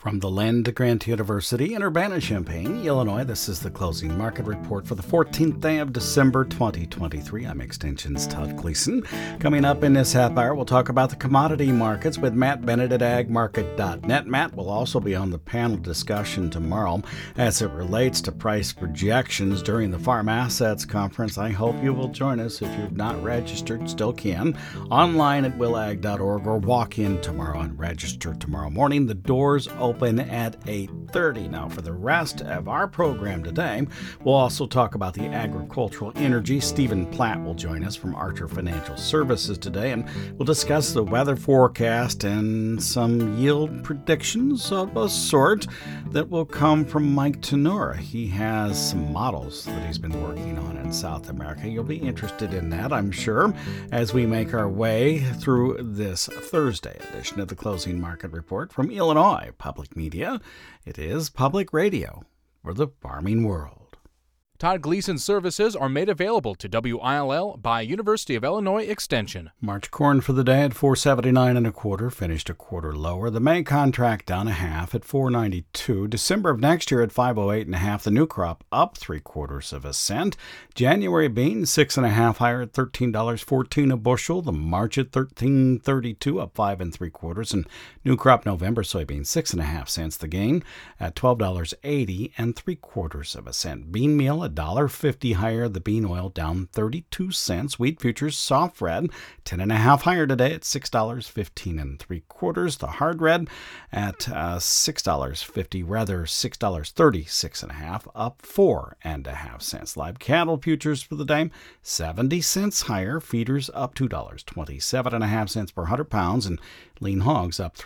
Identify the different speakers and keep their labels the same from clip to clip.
Speaker 1: From the Land Grant University in Urbana-Champaign, Illinois, this is the closing market report for the 14th day of December 2023. I'm Extension's Todd Gleason. Coming up in this half hour, we'll talk about the commodity markets with Matt Bennett at agmarket.net. Matt will also be on the panel discussion tomorrow as it relates to price projections during the Farm Assets Conference. I hope you will join us. If you've not registered, still can. Online at willag.org or walk in tomorrow and register tomorrow morning. The doors open at 8:30. Now, for the rest of our program today, we'll also talk about the agricultural energy. Stephen Platt will join us from Archer Financial Services today, and we'll discuss the weather forecast and some yield predictions of a sort that will come from Mike Tenura. He has some models that he's been working on in South America. You'll be interested in that, I'm sure, as we make our way through this Thursday edition of the Closing Market Report from Illinois Public Media. It is public radio for the farming world.
Speaker 2: Todd Gleason services are made available to WILL by University of Illinois Extension.
Speaker 1: March corn for the day at $4.79 1/4, finished a quarter lower. The May contract down a half at $4.92. December of next year at $5.08 1/2. The new crop up 3/4 cent. January beans 6 1/2 higher at $13.14 a bushel. The March at $13.32 up 5 3/4. And new crop November soybeans 6 1/2 cents the gain at $12.80 3/4 cent. Bean meal $1.50 higher. The bean oil down 32 cents. Wheat futures soft red 10 1/2 higher today at $6.15 3/4. The hard red at $6.50, rather $6.36 1/2, up 4 1/2 cents. Live cattle futures for the day 70 cents higher. Feeders up $2.27 1/2 cents per 100 pounds, and lean hogs up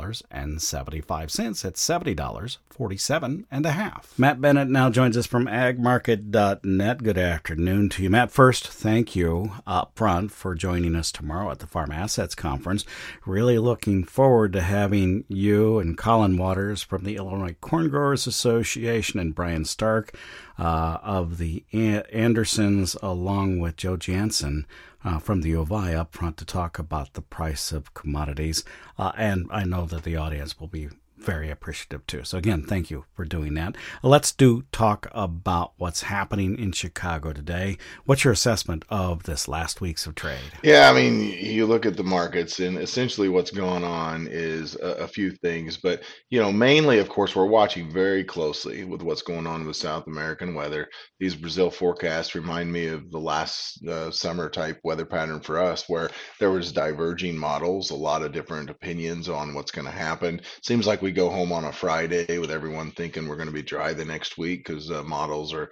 Speaker 1: $3.75 at $70.47 1/2. Matt Bennett now joins us from agmarket.net. Good afternoon to you, Matt. First, thank you up front for joining us tomorrow at the Farm Assets Conference. Really looking forward to having you and Colin Waters from the Illinois Corn Growers Association and Brian Stark of the Andersons, along with Joe Jansen from the OVI up front to talk about the price of commodities. And I know that the audience will be very appreciative too. So again, thank you for doing that. Let's talk about what's happening in Chicago today. What's your assessment of this last week's of trade?
Speaker 3: Yeah, I mean, you look at the markets, and essentially what's going on is a few things. But, mainly, of course, we're watching very closely with what's going on with South American weather. These Brazil forecasts remind me of the last summer type weather pattern for us, where there was diverging models, a lot of different opinions on what's going to happen. Seems like we go home on a Friday with everyone thinking we're going to be dry the next week because models are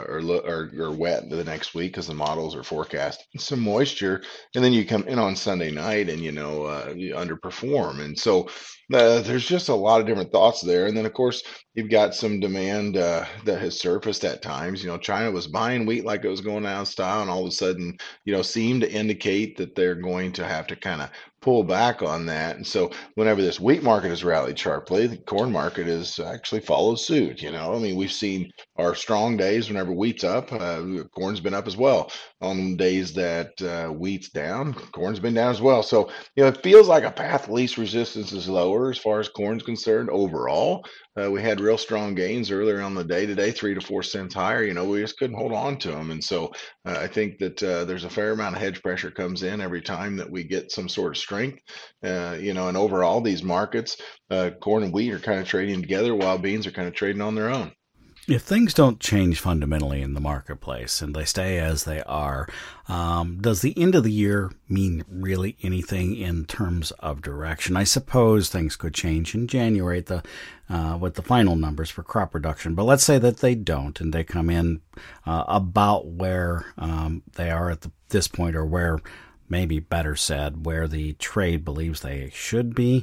Speaker 3: wet the next week because the models are forecast some moisture, and then you come in on Sunday night and you underperform. And so there's just a lot of different thoughts there. And then of course you've got some demand that has surfaced at times. China was buying wheat like it was going out of style, and all of a sudden seemed to indicate that they're going to have to kind of pull back on that. And so whenever this wheat market has rallied sharply, the corn market has actually followed suit. We've seen our strong days whenever wheat's up, corn's been up as well. On days that wheat's down, corn's been down as well. So it feels like a path of least resistance is lower as far as corn's concerned overall. We had real strong gains earlier on the day today, 3 to 4 cents higher. We just couldn't hold on to them. And so I think that there's a fair amount of hedge pressure comes in every time that we get some sort of strength. And overall, these markets, corn and wheat are kind of trading together while beans are kind of trading on their own.
Speaker 1: If things don't change fundamentally in the marketplace and they stay as they are, does the end of the year mean really anything in terms of direction? I suppose things could change in January with the final numbers for crop production, but let's say that they don't and they come in about where they are at this point, or where, maybe better said, where the trade believes they should be.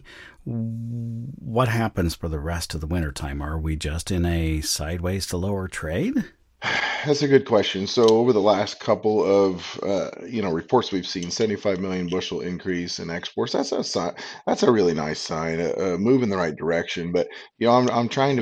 Speaker 1: What happens for the rest of the wintertime? Are we just in a sideways to lower trade?
Speaker 3: That's a good question. So over the last couple of reports we've seen, 75 million bushel increase in exports. That's a sign. That's a really nice sign, a move in the right direction. But I'm trying to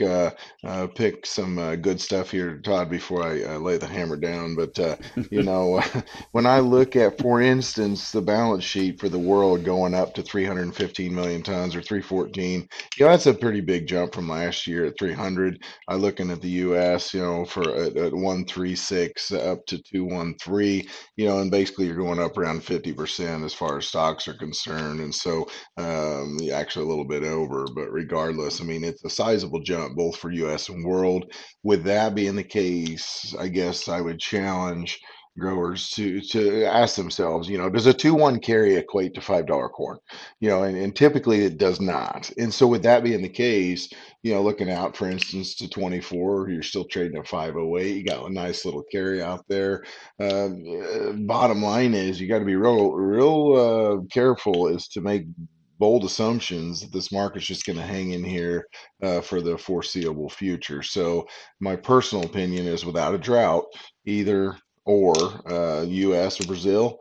Speaker 3: pick some good stuff here, Todd, before I lay the hammer down. But you know, when I look at, for instance, the balance sheet for the world going up to 315 million tons or 314, that's a pretty big jump from last year at 300. I looking at the U.S., for at 136 up to 213, and basically you're going up around 50% as far as stocks are concerned, and so actually a little bit over. But regardless, I mean, it's a sizable jump both for U.S. and world. With that being the case, I guess I would challenge growers to ask themselves, does a 2-1 carry equate to $5 corn? And typically it does not. And so with that being the case, looking out, for instance, to 24, you're still trading at 508. You got a nice little carry out there. Bottom line is you got to be real careful is to make bold assumptions that this market's just going to hang in here for the foreseeable future. So my personal opinion is, without a drought, either or U.S. or Brazil.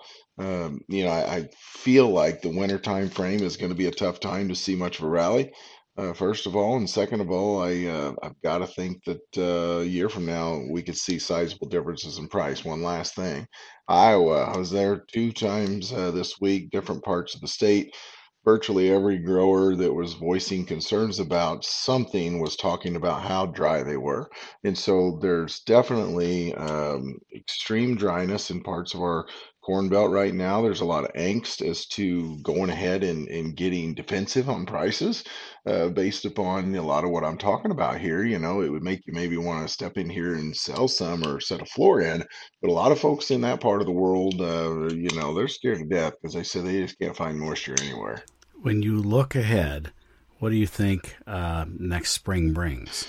Speaker 3: I feel like the winter time frame is going to be a tough time to see much of a rally. First of all, and second of all, I've got to think that a year from now we could see sizable differences in price. One last thing, Iowa. I was there 2 times this week, different parts of the state. Virtually every grower that was voicing concerns about something was talking about how dry they were. And so there's definitely extreme dryness in parts of our corn belt right now. There's a lot of angst as to going ahead and getting defensive on prices based upon a lot of what I'm talking about here. It would make you maybe want to step in here and sell some or set a floor in. But a lot of folks in that part of the world, they're scared to death because they say they just can't find moisture anywhere.
Speaker 1: When you look ahead, what do you think next spring brings?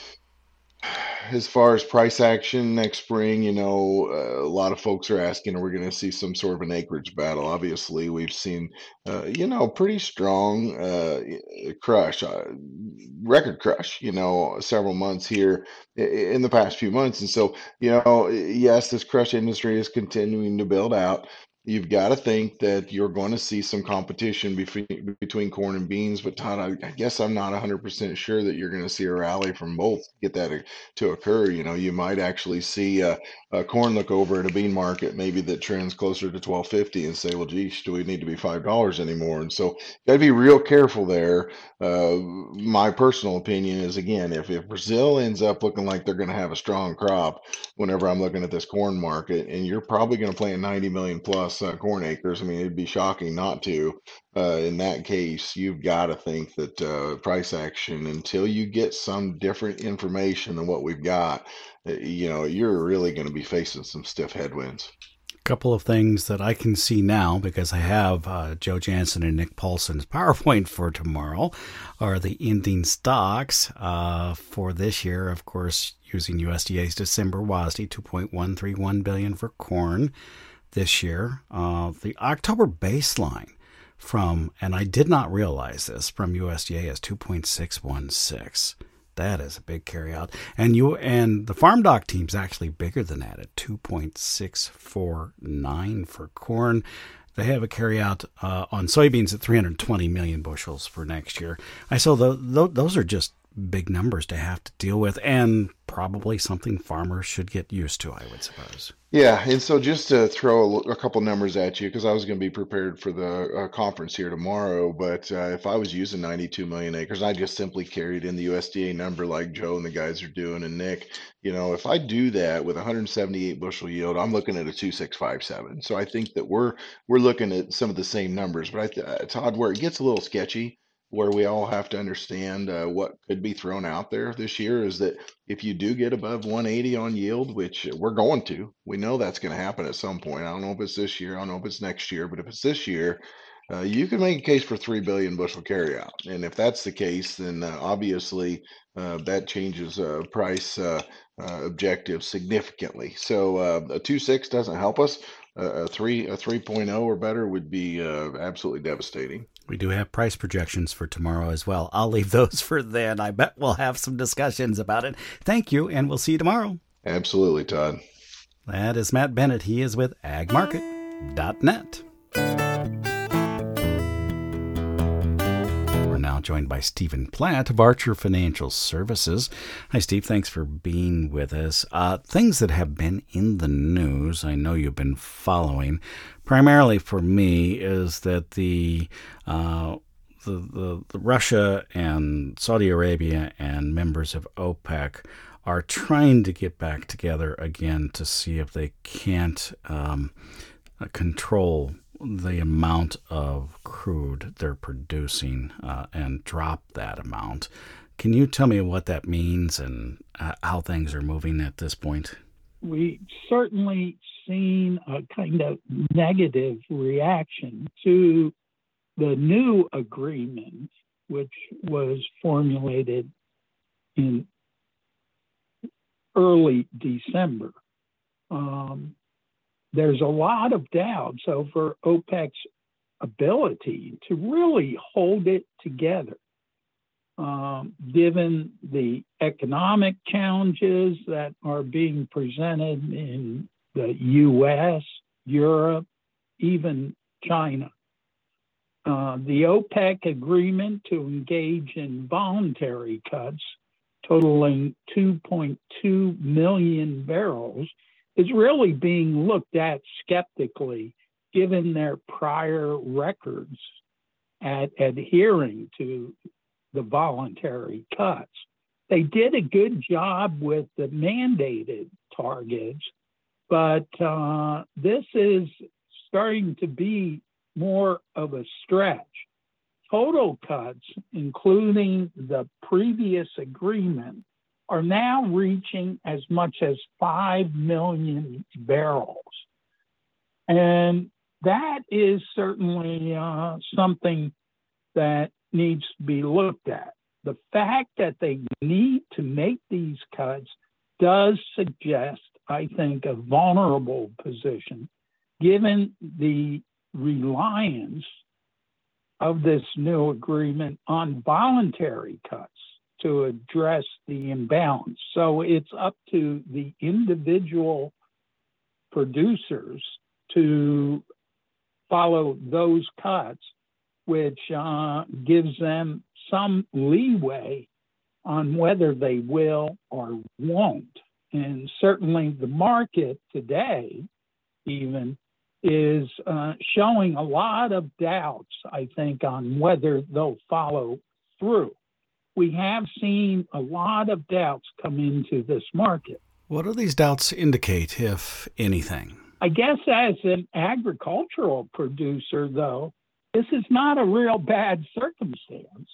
Speaker 3: As far as price action next spring, a lot of folks are asking, are we going to see some sort of an acreage battle? Obviously, we've seen, pretty strong crush, record crush, several months here in the past few months. And so, yes, this crush industry is continuing to build out. You've got to think that you're going to see some competition between corn and beans, but Todd, I guess I'm not 100% sure that you're going to see a rally from both get that to occur. You might actually see a corn look over at a bean market, maybe that trends closer to 12.50, and say, well, geez, do we need to be $5 anymore? And so, got to be real careful there. My personal opinion is, again, if Brazil ends up looking like they're going to have a strong crop, whenever I'm looking at this corn market, and you're probably going to plant 90 million plus corn acres. I mean, it'd be shocking not to. In that case, you've got to think that price action, until you get some different information than what we've got, you're really going to be facing some stiff headwinds.
Speaker 1: Couple of things that I can see now, because I have Joe Jansen and Nick Paulson's PowerPoint for tomorrow, are the ending stocks for this year. Of course, using USDA's December WASDE, 2.131 billion for corn this year. The October baseline and I did not realize this, from USDA is 2.616. That is a big carryout. And the Farm Doc team's actually bigger than that at 2.649 for corn. They have a carryout on soybeans at 320 million bushels for next year. I saw those are just big numbers to have to deal with, and probably something farmers should get used to, I would suppose.
Speaker 3: Yeah, and so just to throw a couple numbers at you, because I was going to be prepared for the conference here tomorrow, but if I was using 92 million acres, I just simply carried in the USDA number like Joe and the guys are doing, and Nick, if I do that with 178 bushel yield, I'm looking at a 2657. So I think that we're looking at some of the same numbers, but Todd, where it gets a little sketchy, where we all have to understand what could be thrown out there this year, is that if you do get above 180 on yield, which we're going to, we know that's going to happen at some point. I don't know if it's this year, I don't know if it's next year, but if it's this year, you can make a case for 3 billion bushel carryout. And if that's the case, then obviously that changes price objective significantly. So a 2.6 doesn't help us. A 3.0 or better would be absolutely devastating.
Speaker 1: We do have price projections for tomorrow as well. I'll leave those for then. I bet we'll have some discussions about it. Thank you, and we'll see you tomorrow.
Speaker 3: Absolutely, Todd.
Speaker 1: That is Matt Bennett. He is with agmarket.net. We're now joined by Stephen Platt of Archer Financial Services. Hi, Steve. Thanks for being with us. Things that have been in the news, I know you've been following, primarily for me, is that the Russia and Saudi Arabia and members of OPEC are trying to get back together again to see if they can't control the amount of crude they're producing and drop that amount. Can you tell me what that means and how things are moving at this point?
Speaker 4: We certainly seen a kind of negative reaction to the new agreement, which was formulated in early December. There's a lot of doubts over OPEC's ability to really hold it together, given the economic challenges that are being presented in the U.S., Europe, even China. The OPEC agreement to engage in voluntary cuts totaling 2.2 million barrels is really being looked at skeptically, given their prior records at adhering to the voluntary cuts. They did a good job with the mandated targets, but this is starting to be more of a stretch. Total cuts, including the previous agreement, are now reaching as much as 5 million barrels. And that is certainly something that needs to be looked at. The fact that they need to make these cuts does suggest, I think, a vulnerable position, given the reliance of this new agreement on voluntary cuts to address the imbalance. So it's up to the individual producers to follow those cuts, which gives them some leeway on whether they will or won't. And certainly the market today even is showing a lot of doubts, I think, on whether they'll follow through. We have seen a lot of doubts come into this market.
Speaker 1: What do these doubts indicate, if anything?
Speaker 4: I guess as an agricultural producer, though, this is not a real bad circumstance.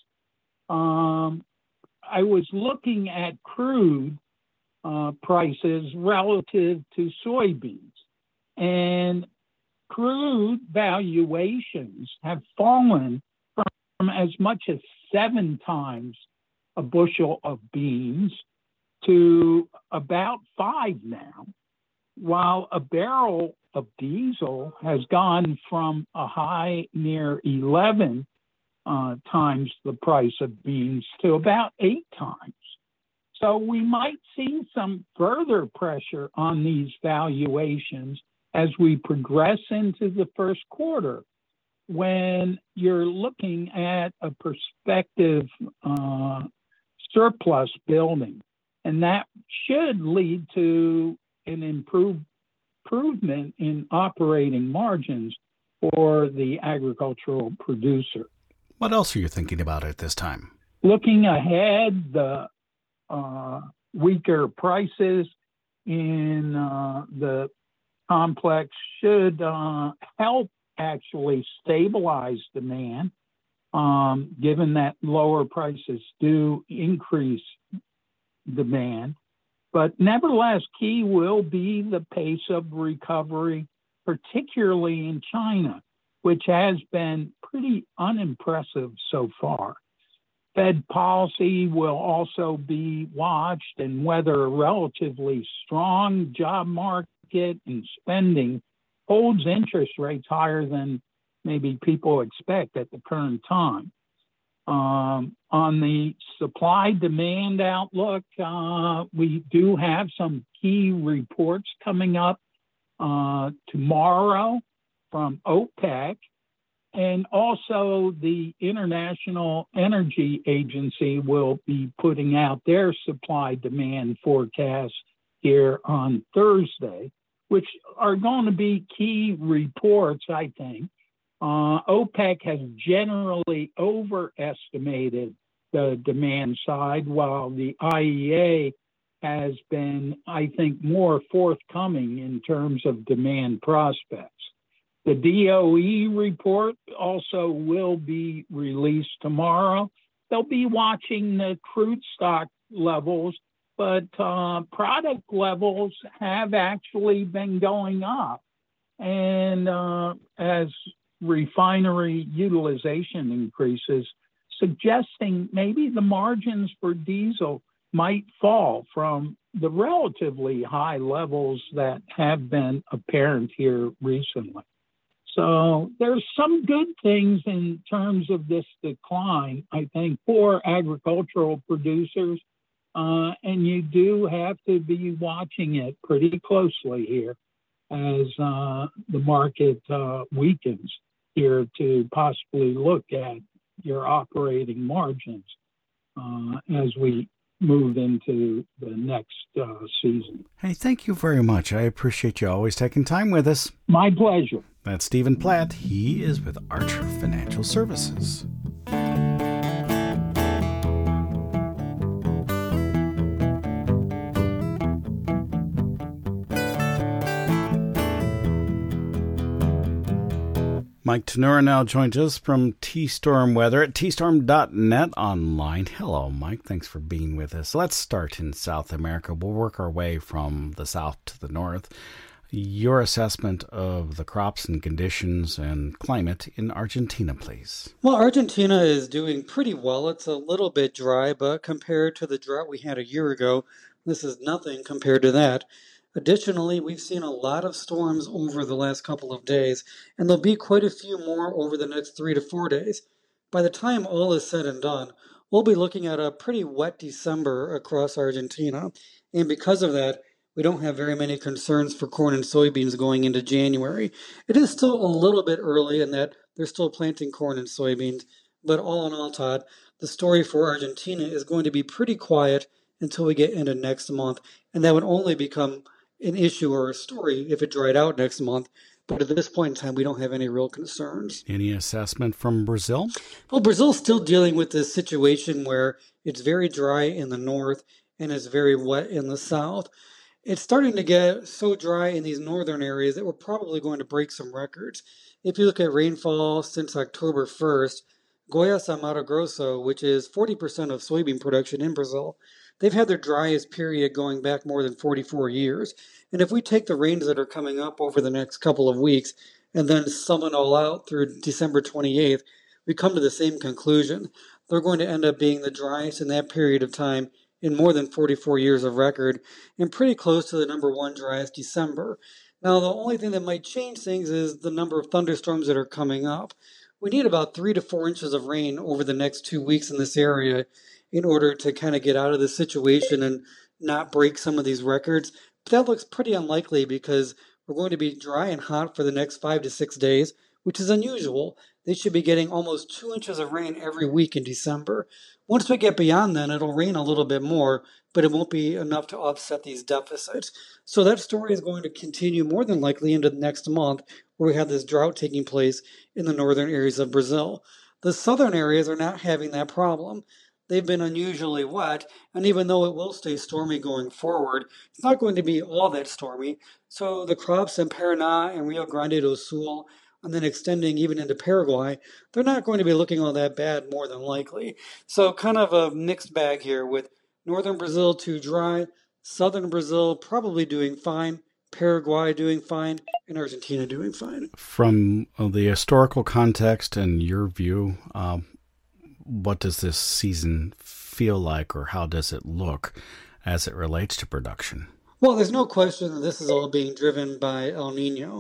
Speaker 4: I was looking at crude prices relative to soybeans, and crude valuations have fallen from as much as 7 times a bushel of beans to about 5 now, while a barrel of diesel has gone from a high near 11 times the price of beans to about 8 times. So we might see some further pressure on these valuations as we progress into the first quarter, when you're looking at a prospective surplus building. And that should lead to an improvement in operating margins for the agricultural producer.
Speaker 1: What else are you thinking about at this time?
Speaker 4: Looking ahead, the weaker prices in the complex should help actually stabilize demand, given that lower prices do increase demand. But nevertheless, key will be the pace of recovery, particularly in China, which has been pretty unimpressive so far. Fed policy will also be watched, and whether a relatively strong job market and spending holds interest rates higher than maybe people expect at the current time. On the supply-demand outlook, we do have some key reports coming up tomorrow from OPEC, and also the International Energy Agency will be putting out their supply-demand forecast here on Thursday, which are going to be key reports, I think. OPEC has generally overestimated the demand side, while the IEA has been, I think, more forthcoming in terms of demand prospects. The DOE report also will be released tomorrow. They'll be watching the crude stock levels, but product levels have actually been going up. And as refinery utilization increases, suggesting maybe the margins for diesel might fall from the relatively high levels that have been apparent here recently. So there's some good things in terms of this decline, I think, for agricultural producers. And you do have to be watching it pretty closely here as the market weakens here to possibly look at your operating margins as we move into the next season.
Speaker 1: Hey, thank you very much. I appreciate you always taking time with us.
Speaker 4: My pleasure.
Speaker 1: That's Stephen Platt. He is with Archer Financial Services. Mike Tenura now joins us from T-Storm Weather at tstorm.net online. Hello, Mike. Thanks for being with us. Let's start in South America. We'll work our way from the south to the north. Your assessment of the crops and conditions and climate in Argentina, please.
Speaker 5: Well, Argentina is doing pretty well. It's a little bit dry, but compared to the drought we had a year ago, this is nothing compared to that. Additionally, we've seen a lot of storms over the last couple of days, and there'll be quite a few more over the next 3 to 4 days. By the time all is said and done, we'll be looking at a pretty wet December across Argentina, and because of that, we don't have very many concerns for corn and soybeans going into January. It is still a little bit early in that they're still planting corn and soybeans, but all in all, Todd, the story for Argentina is going to be pretty quiet until we get into next month, and that would only become an issue or a story if it dried out next month. But at this point in time, we don't have any real concerns.
Speaker 1: Any assessment from Brazil?
Speaker 5: Well, Brazil's still dealing with this situation where it's very dry in the north and it's very wet in the south. It's starting to get so dry in these northern areas that we're probably going to break some records. If you look at rainfall since October 1st, Goiás and Mato Grosso, which is 40% of soybean production in Brazil, they've had their driest period going back more than 44 years. And if we take the rains that are coming up over the next couple of weeks and then sum it all out through December 28th, we come to the same conclusion. They're going to end up being the driest in that period of time in more than 44 years of record, and pretty close to the number one driest December. Now, the only thing that might change things is the number of thunderstorms that are coming up. We need about 3 to 4 inches of rain over the next 2 weeks in this area in order to kind of get out of this situation and not break some of these records. But that looks pretty unlikely because we're going to be dry and hot for the next 5 to 6 days, which is unusual. They should be getting almost 2 inches of rain every week in December. Once we get beyond then, it'll rain a little bit more, but it won't be enough to offset these deficits. So that story is going to continue more than likely into the next month, where we have this drought taking place in the northern areas of Brazil. The southern areas are not having that problem. They've been unusually wet, and even though it will stay stormy going forward, it's not going to be all that stormy. So the crops in Paraná and Rio Grande do Sul, and then extending even into Paraguay, they're not going to be looking all that bad, more than likely. So kind of a mixed bag here with northern Brazil too dry, southern Brazil probably doing fine, Paraguay doing fine, and Argentina doing fine.
Speaker 1: From the historical context and your view, what does this season feel like, or how does it look as it relates to production?
Speaker 5: Well, there's no question that this is all being driven by El Nino.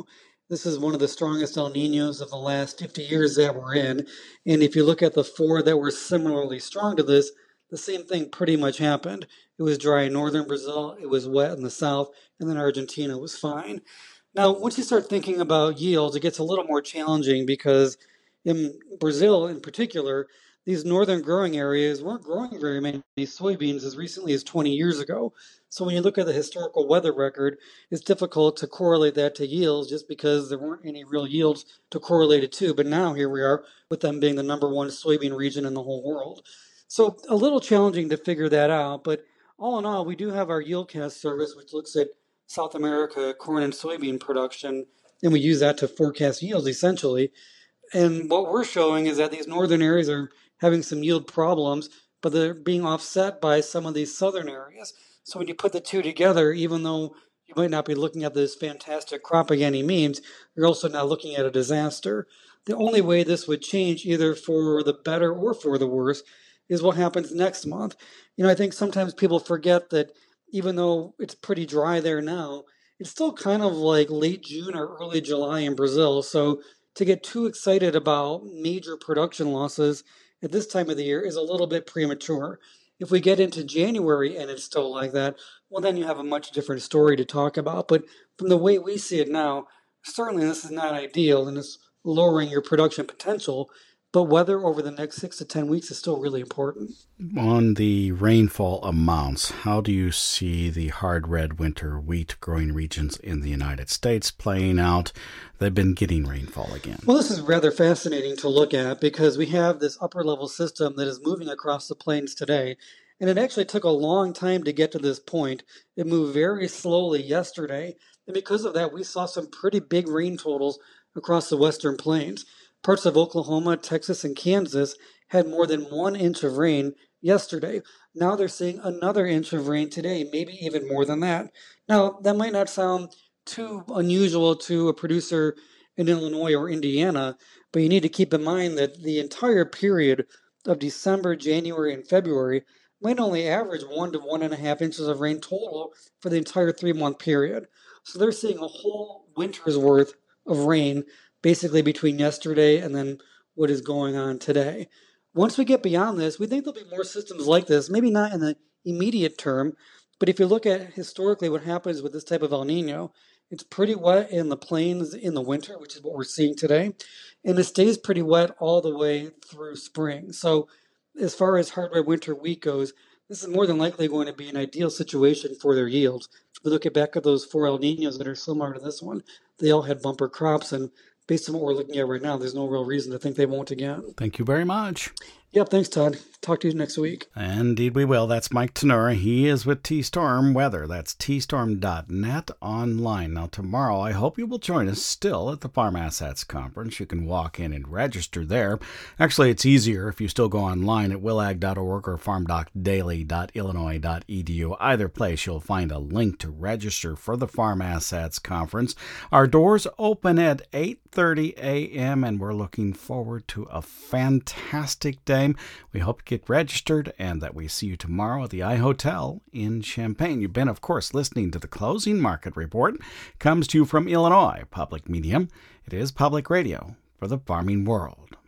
Speaker 5: This is one of the strongest El Niños of the last 50 years that we're in. And if you look at the 4 that were similarly strong to this, the same thing pretty much happened. It was dry in northern Brazil, it was wet in the south, and then Argentina was fine. Now, once you start thinking about yields, it gets a little more challenging because in Brazil in particular, these northern growing areas weren't growing very many soybeans as recently as 20 years ago. So when you look at the historical weather record, it's difficult to correlate that to yields just because there weren't any real yields to correlate it to. But now here we are with them being the #1 soybean region in the whole world. So a little challenging to figure that out. But all in all, we do have our YieldCast service, which looks at South America corn and soybean production, and we use that to forecast yields essentially. And what we're showing is that these northern areas are having some yield problems, but they're being offset by some of these southern areas. So when you put the two together, even though you might not be looking at this fantastic crop by any means, you're also not looking at a disaster. The only way this would change, either for the better or for the worse, is what happens next month. I think sometimes people forget that even though it's pretty dry there now, it's still kind of like late June or early July in Brazil. So to get too excited about major production losses at this time of the year is a little bit premature. If we get into January and it's still like that, well, then you have a much different story to talk about. But from the way we see it now, certainly this is not ideal and it's lowering your production potential. But weather over the next 6 to 10 weeks is still really important.
Speaker 1: On the rainfall amounts, how do you see the hard red winter wheat growing regions in the United States playing out? They've been getting rainfall again.
Speaker 5: Well, this is rather fascinating to look at because we have this upper level system that is moving across the plains today. And it actually took a long time to get to this point. It moved very slowly yesterday. And because of that, we saw some pretty big rain totals across the western plains. Parts of Oklahoma, Texas, and Kansas had more than 1 inch of rain yesterday. Now they're seeing another inch of rain today, maybe even more than that. Now, that might not sound too unusual to a producer in Illinois or Indiana, but you need to keep in mind that the entire period of December, January, and February might only average 1 to 1.5 inches of rain total for the entire 3-month period. So they're seeing a whole winter's worth of rain basically between yesterday and then what is going on today. Once we get beyond this, we think there'll be more systems like this, maybe not in the immediate term, but if you look at historically what happens with this type of El Nino, it's pretty wet in the plains in the winter, which is what we're seeing today, and it stays pretty wet all the way through spring. So as far as hard red winter wheat goes, this is more than likely going to be an ideal situation for their yields. If we look back at those 4 El Ninos that are similar to this one, they all had bumper crops, and based on what we're looking at right now, there's no real reason to think they won't again.
Speaker 1: Thank you very much.
Speaker 5: Yep, thanks, Todd. Talk to you next week.
Speaker 1: Indeed we will. That's Mike Tenura. He is with T-Storm Weather. That's tstorm.net online. Now tomorrow, I hope you will join us still at the Farm Assets Conference. You can walk in and register there. Actually, it's easier if you still go online at willag.org or farmdocdaily.illinois.edu. Either place, you'll find a link to register for the Farm Assets Conference. Our doors open at 8:30 a.m., and we're looking forward to a fantastic day. We hope you get registered and that we see you tomorrow at the iHotel in Champaign. You've been, of course, listening to the Closing Market Report. It comes to you from Illinois Public Media. It is public radio for the farming world.